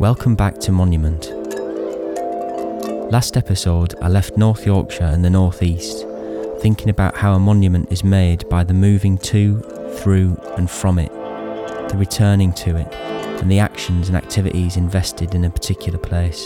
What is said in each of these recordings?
Welcome back to Monument. Last episode I left North Yorkshire and the North East, thinking about how a monument is made by the moving to, through and from it, the returning to it, and the actions and activities invested in a particular place.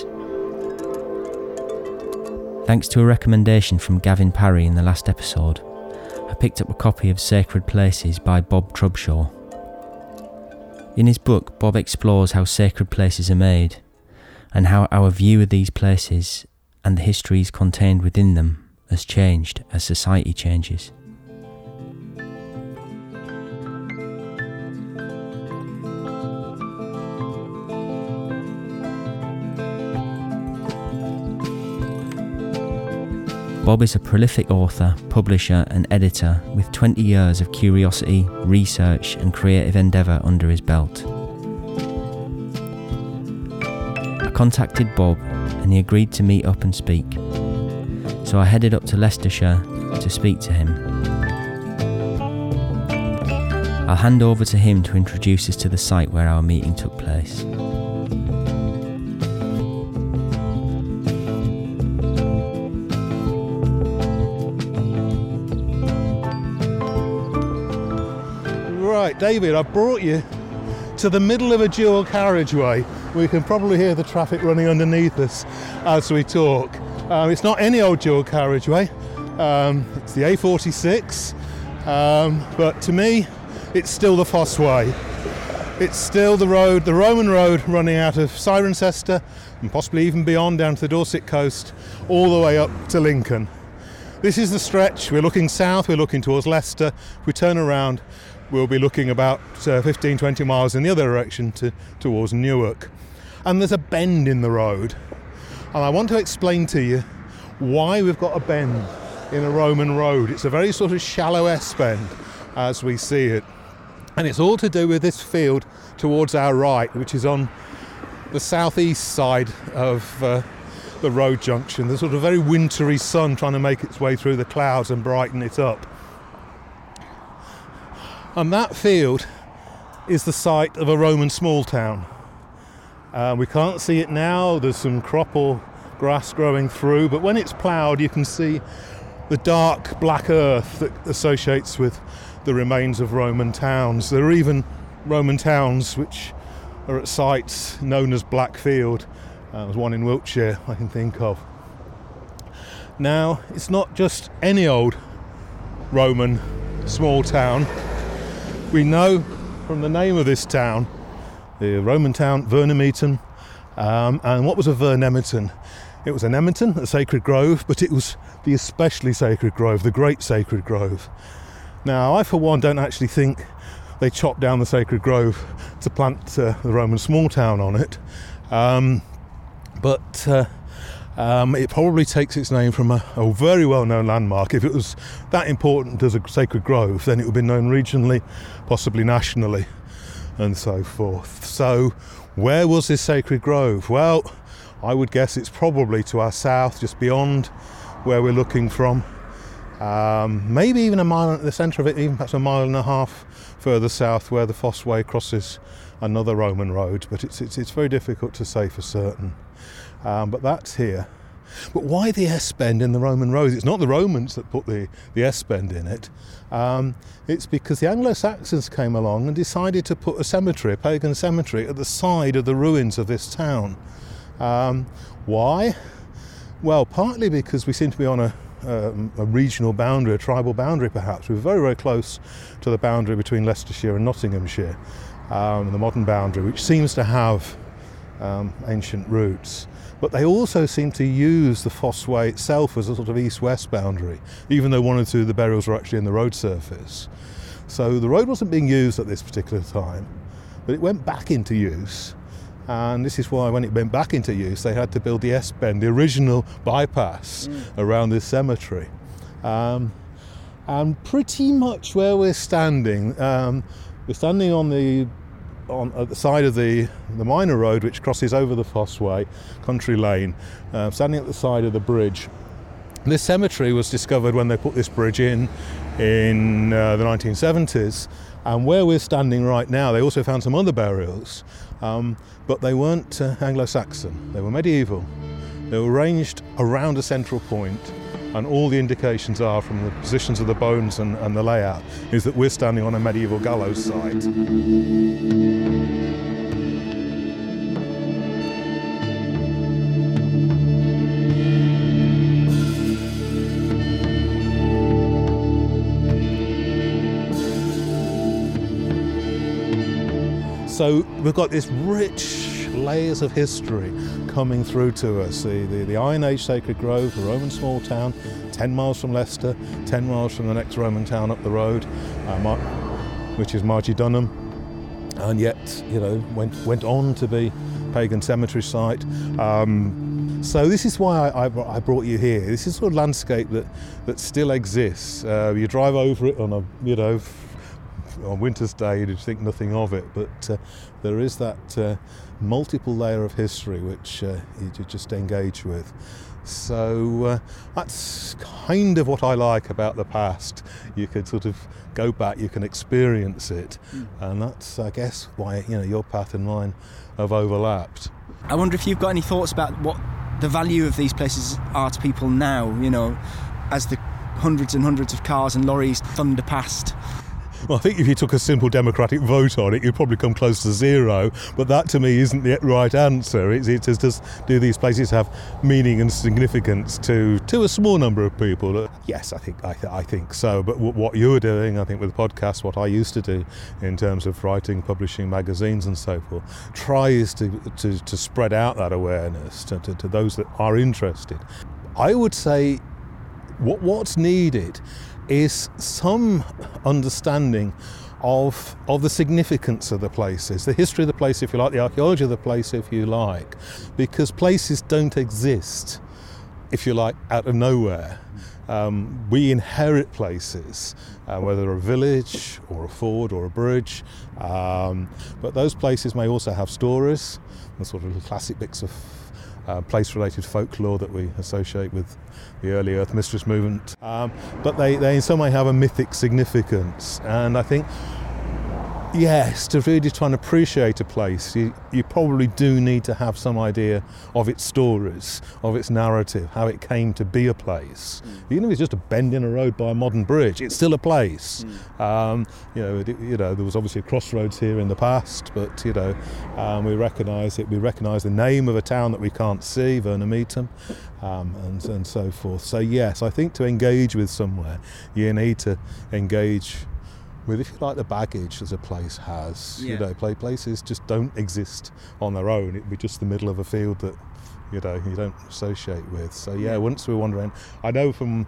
Thanks to a recommendation from Gavin Parry in the last episode, I picked up a copy of Sacred Places by Bob Trubshaw. In his book, Bob explores how sacred places are made, and how our view of these places and the histories contained within them has changed as society changes. Bob is a prolific author, publisher and editor with 20 years of curiosity, research and creative endeavour under his belt. I contacted Bob and he agreed to meet up and speak. So I headed up to Leicestershire to speak to him. I'll hand over to him to introduce us to the site where our meeting took place. Right, David, I've brought you to the middle of a dual carriageway. We can probably hear the traffic running underneath us as we talk. It's not any old dual carriageway, it's the A46, but to me it's still the Fossway. It's still the road, the Roman road running out of Cirencester and possibly even beyond down to the Dorset coast, all the way up to Lincoln. This is the stretch. We're looking south, we're looking towards Leicester. If we turn around, we'll be looking about 15-20 miles in the other direction towards Newark. And there's a bend in the road. And I want to explain to you why we've got a bend in a Roman road. It's a very sort of shallow S-bend as we see it. And it's all to do with this field towards our right, which is on the southeast side of the road junction. There's sort of very wintry sun trying to make its way through the clouds and brighten it up. And that field is the site of a Roman small town. We can't see it now, there's some crop or grass growing through, but when it's ploughed you can see the dark black earth that associates with the remains of Roman towns. There are even Roman towns which are at sites known as Blackfield. There's one in Wiltshire I can think of. Now, it's not just any old Roman small town. We know from the name of this town, the Roman town Vernemeton, and what was a Vernemeton? It was a nemeton, a sacred grove, but it was the especially sacred grove, the Great Sacred Grove. Now, I for one don't actually think they chopped down the sacred grove to plant the Roman small town on it, but it probably takes its name from a very well-known landmark. If it was that important as a sacred grove, then it would be known regionally, possibly nationally, and so forth. So, where was this sacred grove? Well, I would guess it's probably to our south, just beyond where we're looking from. Maybe even a mile at the centre of it, even perhaps a mile and a half further south, where the Fossway crosses another Roman road. But it's very difficult to say for certain. But that's here. But why the S-bend in the Roman road? It's not the Romans that put the S-bend in it. It's because the Anglo-Saxons came along and decided to put a cemetery, a pagan cemetery, at the side of the ruins of this town. Why? Well, partly because we seem to be on a regional boundary, a tribal boundary perhaps. We're very, very close to the boundary between Leicestershire and Nottinghamshire, the modern boundary, which seems to have ancient roots. But they also seem to use the Fossway itself as a sort of east-west boundary, even though one or two of the burials were actually in the road surface. So the road wasn't being used at this particular time, but it went back into use. And this is why when it went back into use, they had to build the S-bend, the original bypass around this cemetery. And pretty much where we're standing on at the side of the minor road which crosses over the Fossway, Country Lane, standing at the side of the bridge. This cemetery was discovered when they put this bridge in the 1970s, And where we're standing right now, they also found some other burials, but they weren't Anglo-Saxon, they were medieval. They were arranged around a central point, and all the indications are from the positions of the bones and the layout is that we're standing on a medieval gallows site. So we've got this rich layers of history coming through to us. The Iron Age Sacred Grove, a Roman small town, 10 miles from Leicester, 10 miles from the next Roman town up the road, which is Margidunum, and yet, went on to be pagan cemetery site. So this is why I brought you here. This is sort of landscape that still exists. You drive over it on on winter's day, you'd think nothing of it, but there is that multiple layer of history which you just engage with. So that's kind of what I like about the past. You could sort of go back, you can experience it, and that's, I guess, why your path and mine have overlapped. I wonder if you've got any thoughts about what the value of these places are to people now, as the hundreds and hundreds of cars and lorries thunder past. Well, I think if you took a simple democratic vote on it, you'd probably come close to zero. But that, to me, isn't the right answer. It's just, do these places have meaning and significance to a small number of people? Yes, I think so. But what you're doing, I think, with podcasts, what I used to do in terms of writing, publishing magazines and so forth, tries to spread out that awareness to those that are interested. I would say what's needed is some understanding of the significance of the places, the history of the place, if you like, the archaeology of the place, if you like, because places don't exist, if you like, out of nowhere. We inherit places, whether a village or a ford or a bridge, but those places may also have stories, the sort of classic bits of place-related folklore that we associate with the early Earth Mistress movement, but they in some way have a mythic significance. And I think, yes, to really try and appreciate a place, you probably do need to have some idea of its stories, of its narrative, how it came to be a place. Even if it's just a bend in a road by a modern bridge, it's still a place. There was obviously a crossroads here in the past, but we recognise it. We recognise the name of a town that we can't see, Vernametum, and so forth. So yes, I think to engage with somewhere, you need to engage with, if you like, the baggage as a place has. Places just don't exist on their own. It'd be just the middle of a field that you don't associate with. So once we wander in, I know from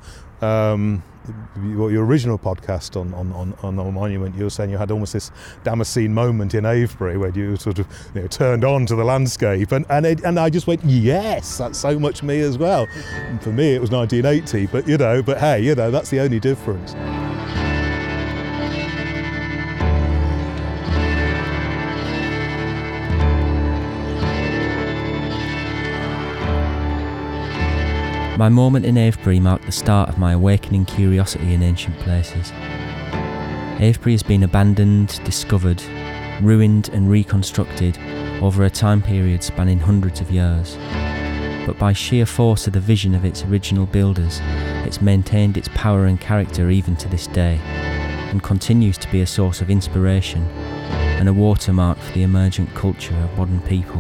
your original podcast on the monument, you were saying you had almost this Damascene moment in Avebury where you sort of turned on to the landscape, and I just went, yes, that's so much me as well. And for me, it was 1980, but hey, that's the only difference. My moment in Avebury marked the start of my awakening curiosity in ancient places. Avebury has been abandoned, discovered, ruined and reconstructed over a time period spanning hundreds of years. But by sheer force of the vision of its original builders, it's maintained its power and character even to this day, and continues to be a source of inspiration and a watermark for the emergent culture of modern people.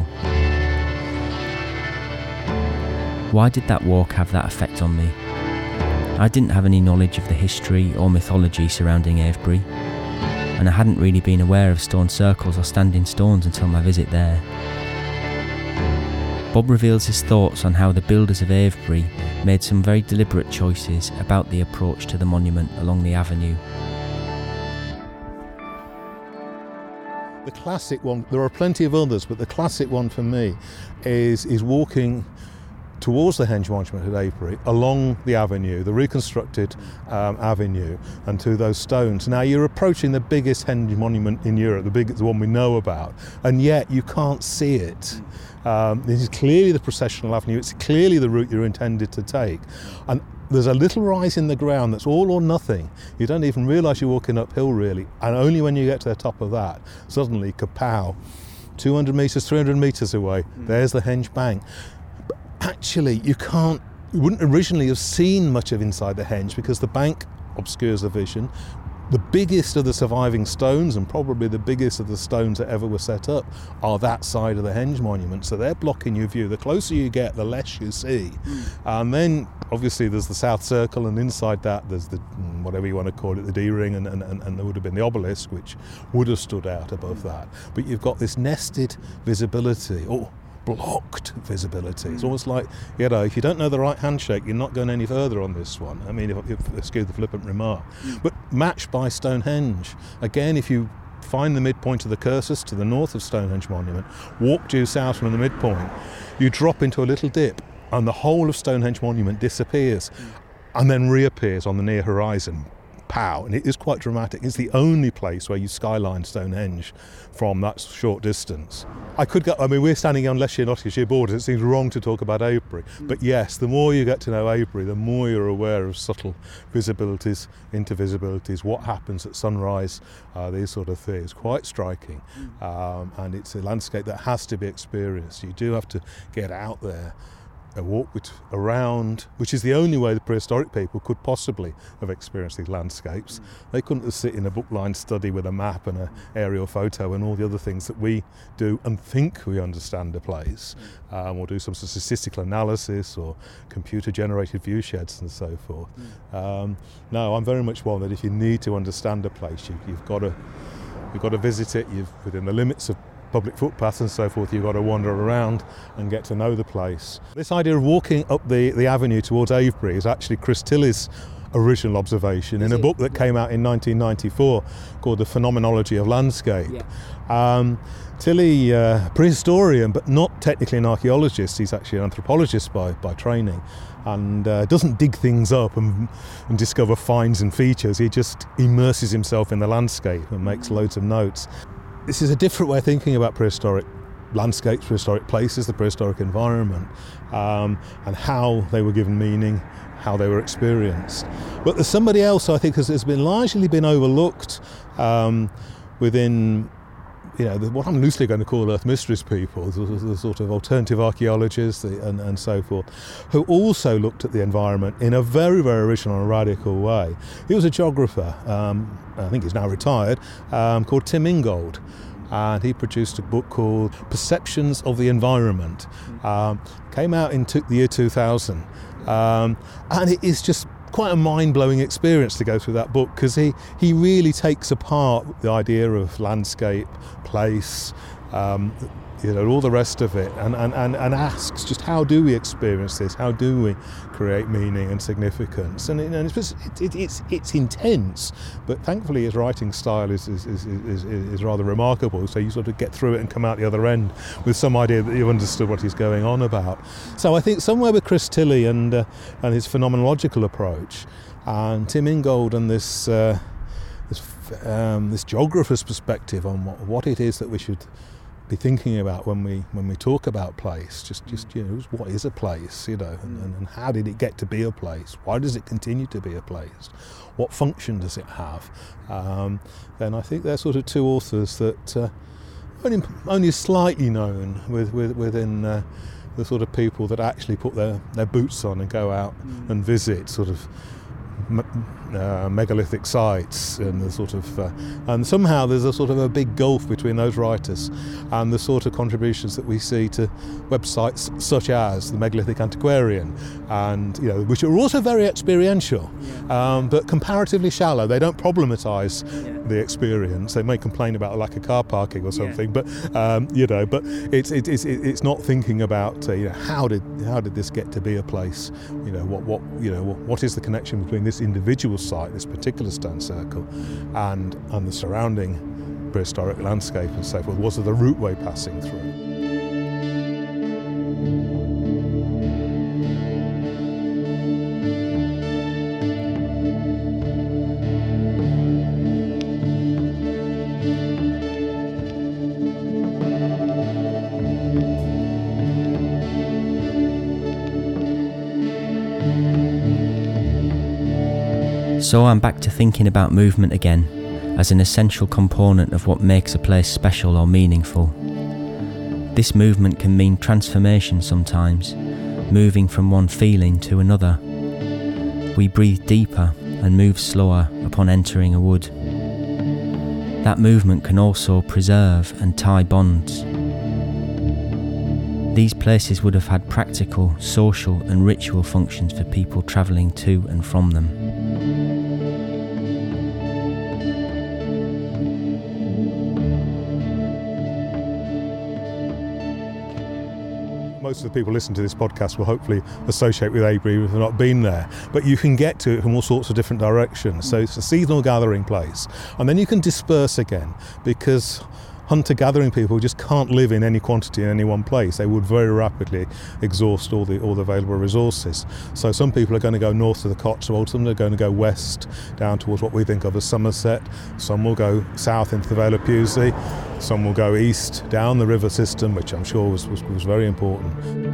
Why did that walk have that effect on me? I didn't have any knowledge of the history or mythology surrounding Avebury, and I hadn't really been aware of stone circles or standing stones until my visit there. Bob reveals his thoughts on how the builders of Avebury made some very deliberate choices about the approach to the monument along the avenue. The classic one, there are plenty of others, but the classic one for me is walking towards the Henge Monument at Avebury, along the avenue, the reconstructed avenue, and to those stones. Now you're approaching the biggest Henge Monument in Europe, the one we know about, and yet you can't see it. This is clearly the processional avenue, it's clearly the route you're intended to take. And there's a little rise in the ground that's all or nothing. You don't even realise you're walking uphill really, and only when you get to the top of that, suddenly, kapow, 200 metres, 300 metres away, there's the Henge Bank. But actually, you wouldn't originally have seen much of inside the Henge because the bank obscures the vision. The biggest of the surviving stones, and probably the biggest of the stones that ever were set up, are that side of the Henge Monument, so they're blocking your view. The closer you get, the less you see. And then obviously there's the South Circle, and inside that there's the, whatever you want to call it, the D-ring, and there would have been the obelisk, which would have stood out above that. But you've got this nested visibility, or blocked visibility. It's almost like, if you don't know the right handshake, you're not going any further on this one. I mean, if excuse the flippant remark. But matched by Stonehenge. Again, if you find the midpoint of the Cursus to the north of Stonehenge Monument, walk due south from the midpoint, you drop into a little dip, and the whole of Stonehenge Monument disappears and then reappears on the near horizon. Pow! And it is quite dramatic. It's the only place where you skyline Stonehenge from that short distance. I could go, we're standing on Leicestershire Nottinghamshire borders. It seems wrong to talk about Avebury. But yes, the more you get to know Avebury, the more you're aware of subtle visibilities, intervisibilities, what happens at sunrise, these sort of things. Quite striking. And it's a landscape that has to be experienced. You do have to get out there, walk around, which is the only way the prehistoric people could possibly have experienced these landscapes. They couldn't have sit in a book-lined study with a map and an aerial photo and all the other things that we do and think we understand a place, or do some sort of statistical analysis or computer-generated view sheds and so forth. No, I'm very much one that if you need to understand a place, you've got to visit it. Within the limits of public footpaths and so forth, you've got to wander around and get to know the place. This idea of walking up the avenue towards Avebury is actually Chris Tilley's original observation in a book that came out in 1994 called The Phenomenology of Landscape. Tilley, prehistorian, but not technically an archaeologist, he's actually an anthropologist by training, and doesn't dig things up and discover finds and features. He just immerses himself in the landscape and makes loads of notes. This is a different way of thinking about prehistoric landscapes, prehistoric places, the prehistoric environment, and how they were given meaning, how they were experienced. But there's somebody else I think has been largely overlooked within, what I'm loosely going to call Earth Mysteries people, the sort of alternative archaeologists and so forth, who also looked at the environment in a very, very original and radical way. He was a geographer, I think he's now retired, called Tim Ingold. And he produced a book called Perceptions of the Environment. Came out in the year 2000. And it is just quite a mind-blowing experience to go through that book, because he really takes apart the idea of landscape, place, all the rest of it, and asks just how do we experience this? How do we create meaning and significance? And it's intense, but thankfully his writing style is rather remarkable. So you sort of get through it and come out the other end with some idea that you've understood what he's going on about. So I think somewhere with Chris Tilley and his phenomenological approach, and Tim Ingold and this geographer's perspective on what it is that we should be thinking about when we talk about place, just what is a place, and how did it get to be a place? Why does it continue to be a place? What function does it have? Then I think they're sort of two authors that only slightly known within the sort of people that actually put their boots on and go out and visit sort of megalithic sites, and the sort of and somehow there's a sort of a big gulf between those writers and the sort of contributions that we see to websites such as the Megalithic Antiquarian, and which are also very experiential, but comparatively shallow. They don't problematize the experience. They may complain about a lack of car parking or something, but but it's not thinking about how did this get to be a place? What is the connection between this individual site, this particular stone circle, and the surrounding prehistoric landscape and so forth? Was there the routeway passing through? So I'm back to thinking about movement again as an essential component of what makes a place special or meaningful. This movement can mean transformation sometimes, moving from one feeling to another. We breathe deeper and move slower upon entering a wood. That movement can also preserve and tie bonds. These places would have had practical, social and ritual functions for people travelling to and from them. Most of the people listening to this podcast will hopefully associate with Avebury if they've not been there, but you can get to it from all sorts of different directions. So it's a seasonal gathering place, and then you can disperse again, because hunter-gathering people just can't live in any quantity in any one place. They would very rapidly exhaust all the available resources. So some people are going to go north to the Cotswolds, some are going to go west down towards what we think of as Somerset, some will go south into the Vale of Pewsey, some will go east down the river system, which I'm sure was very important.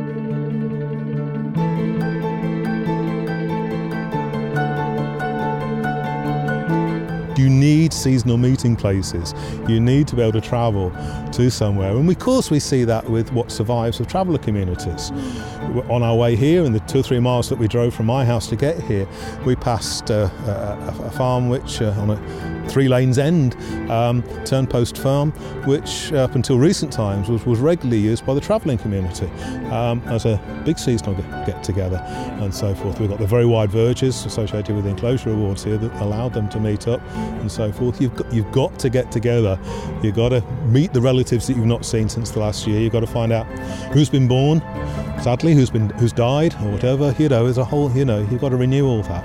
You need seasonal meeting places. You need to be able to travel to somewhere. And of course we see that with what survives of traveller communities. On our way here, in the 2 or 3 miles that we drove from my house to get here, we passed a farm which on a 3 lanes end, Turnpost Farm, which up until recent times was regularly used by the travelling community as a big seasonal get-together and so forth. We've got the very wide verges associated with the enclosure awards here that allowed them to meet up and so forth. You've got to get together. You've got to meet the relatives that you've not seen since the last year. You've got to find out who's been born, sadly, who's died or whatever. There's a whole, you've got to renew all that.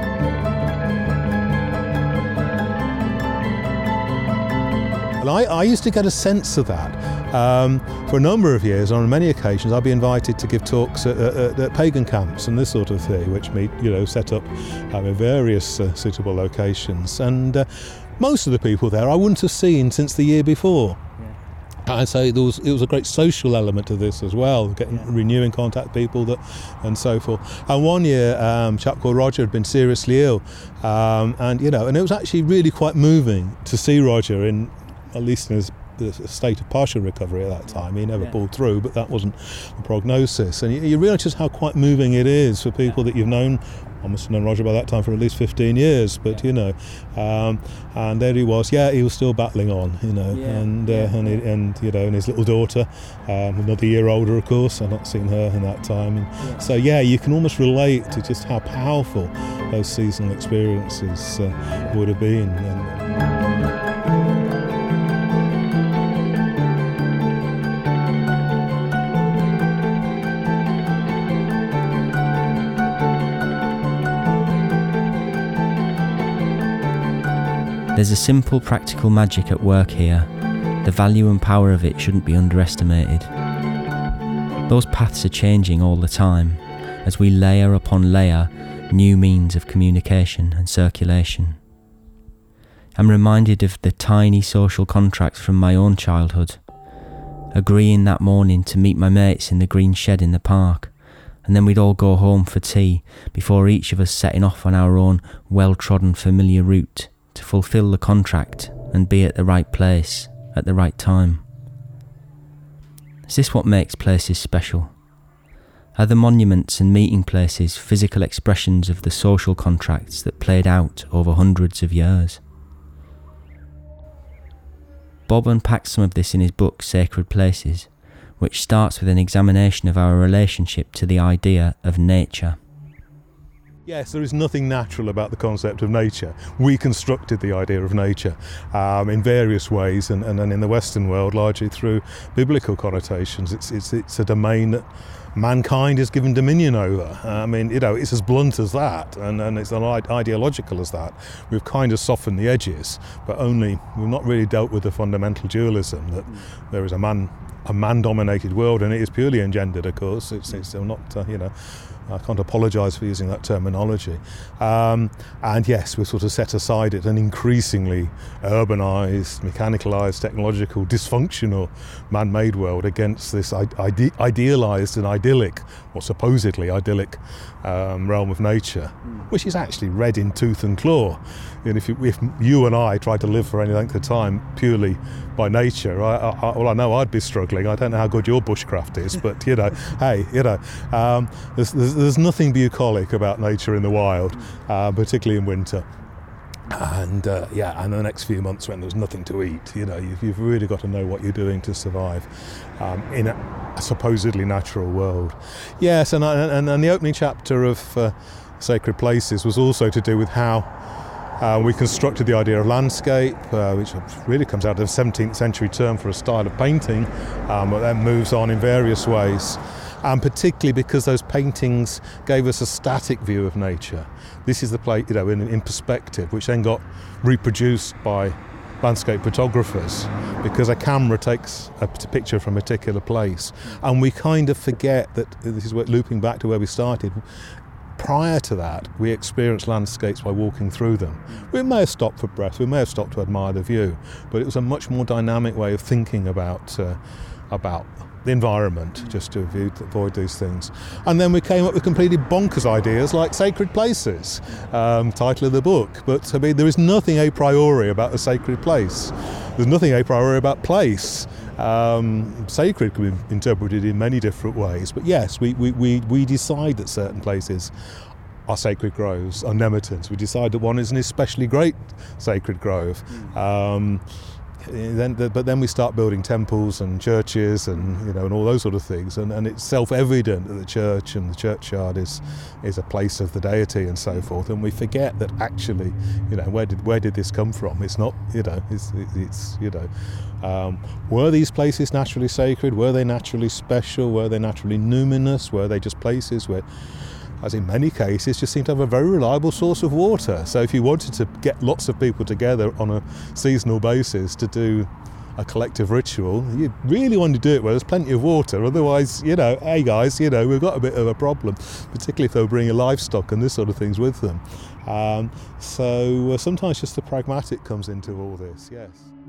And I used to get a sense of that. For a number of years, on many occasions, I'd be invited to give talks at pagan camps and this sort of thing, which set up in various suitable locations. And most of the people there I wouldn't have seen since the year before. I'd say it was a great social element to this as well, renewing contact with people and so forth. And one year, a chap called Roger had been seriously ill, and it was actually really quite moving to see Roger at least in a state of partial recovery at that time. He never pulled through, but that wasn't the prognosis. And you realise just how quite moving it is for people that you've known. I must have known Roger by that time for at least 15 years, but and there he was. He was still battling on, and his little daughter, another year older, of course. I've not seen her in that time, and so you can almost relate to just how powerful those seasonal experiences would have been. There's a simple practical magic at work here. The value and power of it shouldn't be underestimated. Those paths are changing all the time as we layer upon layer new means of communication and circulation. I'm reminded of the tiny social contracts from my own childhood. Agreeing that morning to meet my mates in the green shed in the park, and then we'd all go home for tea before each of us setting off on our own well-trodden familiar route to fulfil the contract and be at the right place at the right time. Is this what makes places special? Are the monuments and meeting places physical expressions of the social contracts that played out over hundreds of years? Bob unpacks some of this in his book Sacred Places, which starts with an examination of our relationship to the idea of nature. Yes, there is nothing natural about the concept of nature. We constructed the idea of nature in various ways, and in the Western world, largely through biblical connotations. It's a domain that mankind is given dominion over. It's as blunt as that, and it's as ideological as that. We've kind of softened the edges, but we've not really dealt with the fundamental dualism that there is a man-dominated world, and it is purely engendered, of course. It's still not, I can't apologise for using that terminology. And yes, we sort of set aside it an increasingly urbanised, mechanicalised, technological, dysfunctional man-made world against this idealised and idyllic, or supposedly idyllic, realm of nature, which is actually red in tooth and claw. And if you and I tried to live for any length of time purely by nature, I know I'd be struggling. I don't know how good your bushcraft is, but hey, there's nothing bucolic about nature in the wild, particularly in winter. And and the next few months when there's nothing to eat, you've really got to know what you're doing to survive in a supposedly natural world. Yes, and the opening chapter of Sacred Places was also to do with how we constructed the idea of landscape, which really comes out of the 17th century term for a style of painting, but then moves on in various ways. And particularly because those paintings gave us a static view of nature. This is the plate, in perspective, which then got reproduced by landscape photographers, because a camera takes a picture from a particular place. And we kind of forget that, this is looping back to where we started, prior to that, we experienced landscapes by walking through them. We may have stopped for breath, we may have stopped to admire the view, but it was a much more dynamic way of thinking about the environment, just to avoid these things. And then we came up with completely bonkers ideas like Sacred Places, title of the book. But there is nothing a priori about a sacred place. There's nothing a priori about place. Sacred can be interpreted in many different ways, but yes, we decide that certain places are sacred groves, are nemetons. We decide that one is an especially great sacred grove. But then we start building temples and churches and all those sort of things, and it's self-evident that the church and the churchyard is a place of the deity and so forth, and we forget that actually where did this come from? It's not were these places naturally sacred? Were they naturally special? Were they naturally numinous? Were they just places where, as in many cases, just seem to have a very reliable source of water? So if you wanted to get lots of people together on a seasonal basis to do a collective ritual, you really want to do it where there's plenty of water. Otherwise, hey guys, we've got a bit of a problem, particularly if they're bringing livestock and this sort of things with them. So sometimes just the pragmatic comes into all this, yes.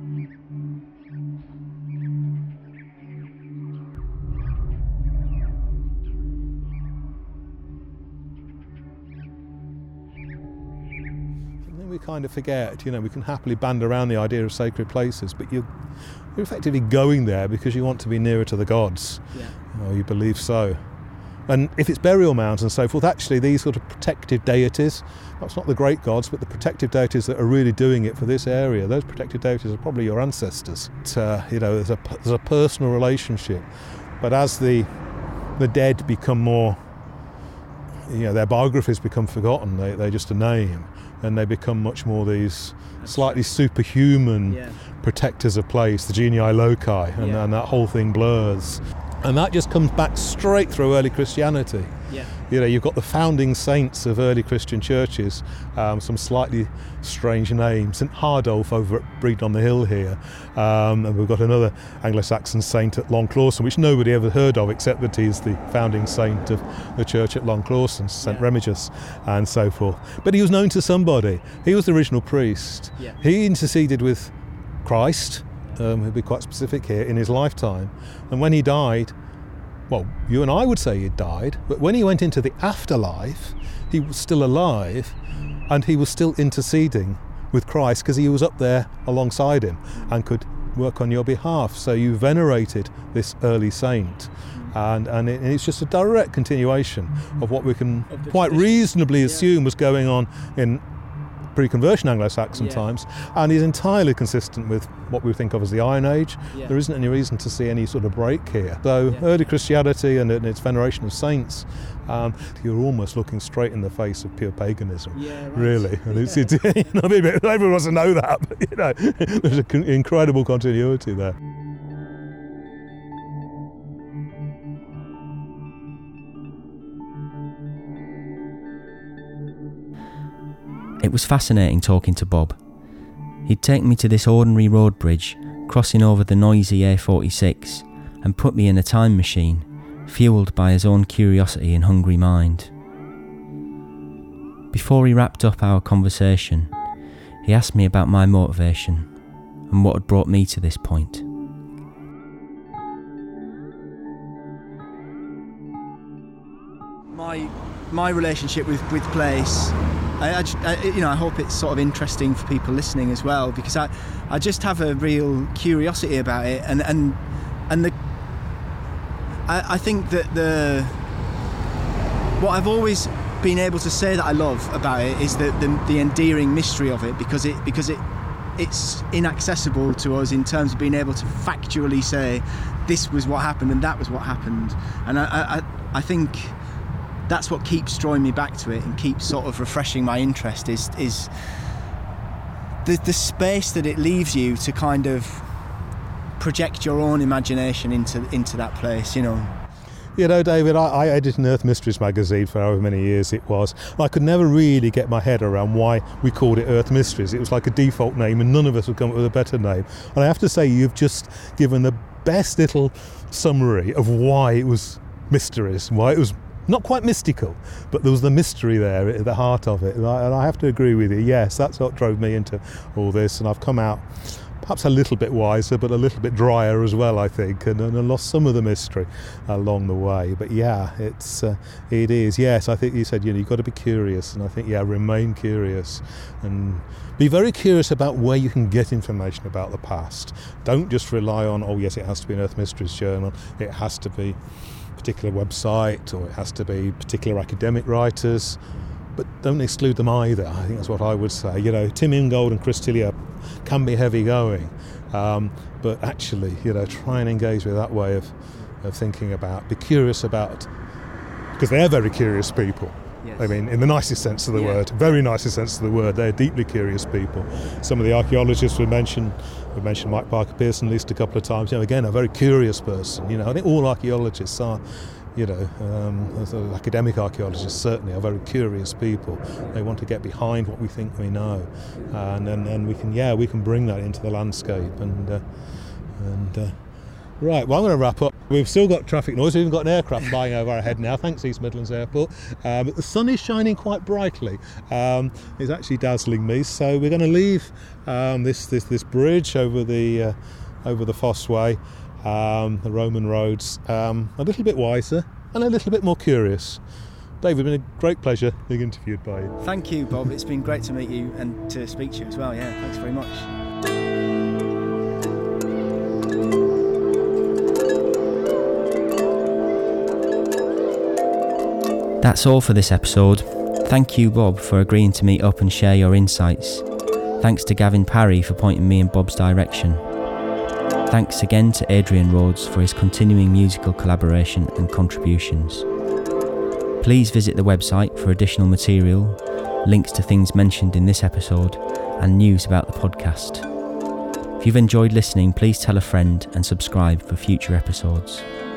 We kind of forget, we can happily band around the idea of sacred places, but you're effectively going there because you want to be nearer to the gods. Yeah. You believe so. And if it's burial mounds and so forth, actually these sort of protective deities, perhaps not the great gods, but the protective deities that are really doing it for this area, those protective deities are probably your ancestors. There's a personal relationship. But as the dead become more, their biographies become forgotten, they're just a name. And they become much more these slightly superhuman protectors of place, the genii loci, and that whole thing blurs. And that just comes back straight through early Christianity. Yeah. You've got the founding saints of early Christian churches, some slightly strange names. St Hardolph over at Bredon-on-the-Hill here, and we've got another Anglo-Saxon saint at Long Clawson, which nobody ever heard of except that he's the founding saint of the church at Long Clawson, St Remigius, and so forth. But he was known to somebody. He was the original priest. Yeah. He interceded with Christ, he'll be quite specific here, in his lifetime. And when he died, well, you and I would say he died, but when he went into the afterlife, he was still alive and he was still interceding with Christ because he was up there alongside him and could work on your behalf. So you venerated this early saint. And it's just a direct continuation of what we can quite reasonably assume was going on in pre-conversion Anglo-Saxon times, and is entirely consistent with what we think of as the Iron Age. There isn't any reason to see any sort of break here. So early Christianity and its veneration of saints, you're almost looking straight in the face of pure paganism, really. And it's everyone wants to know that, but there's an incredible continuity there. It was fascinating talking to Bob. He'd taken me to this ordinary road bridge, crossing over the noisy A46, and put me in a time machine, fuelled by his own curiosity and hungry mind. Before he wrapped up our conversation, he asked me about my motivation and what had brought me to this point. My relationship with place, I hope it's sort of interesting for people listening as well, because I just have a real curiosity about it, and I think that what I've always been able to say that I love about it is the endearing mystery of it, because it's inaccessible to us in terms of being able to factually say this was what happened and that was what happened, and I think that's what keeps drawing me back to it and keeps sort of refreshing my interest is the space that it leaves you to kind of project your own imagination into that place, you know. You know, David, I edited an Earth Mysteries magazine for however many years it was. I could never really get my head around why we called it Earth Mysteries. It was like a default name and none of us would come up with a better name. And I have to say, you've just given the best little summary of why it was mysteries, why it was not quite mystical, but there was the mystery there at the heart of it. And I have to agree with you. Yes, that's what drove me into all this. And I've come out perhaps a little bit wiser, but a little bit drier as well, I think, and lost some of the mystery along the way. But yeah, it is. Yes, I think you said, you've got to be curious. And I think, remain curious. And be very curious about where you can get information about the past. Don't just rely on, it has to be an Earth Mysteries journal. It has to be particular website, or it has to be particular academic writers, but don't exclude them either. I think that's what I would say. Tim Ingold and Chris Tillier can be heavy going, but actually, try and engage with that way of thinking about, be curious about, because they're very curious people. Yes. I mean, in the nicest sense of the word, very nicest sense of the word, they're deeply curious people. Some of the archaeologists we mentioned Mike Parker Pearson at least a couple of times. Again, a very curious person. I think all archaeologists are, academic archaeologists certainly are very curious people. They want to get behind what we think we know, and we can bring that into the landscape. Right, well, I'm going to wrap up. We've still got traffic noise. We've even got an aircraft flying over our head now, thanks East Midlands Airport. But the sun is shining quite brightly. It's actually dazzling me. So we're going to leave this bridge over the Fosse Way, the Roman roads, a little bit wiser and a little bit more curious. David, it's been a great pleasure being interviewed by you. Thank you, Bob. It's been great to meet you and to speak to you as well. Yeah, thanks very much. That's all for this episode. Thank you, Bob, for agreeing to meet up and share your insights. Thanks to Gavin Parry for pointing me in Bob's direction. Thanks again to Adrian Rhodes for his continuing musical collaboration and contributions. Please visit the website for additional material, links to things mentioned in this episode, and news about the podcast. If you've enjoyed listening, please tell a friend and subscribe for future episodes.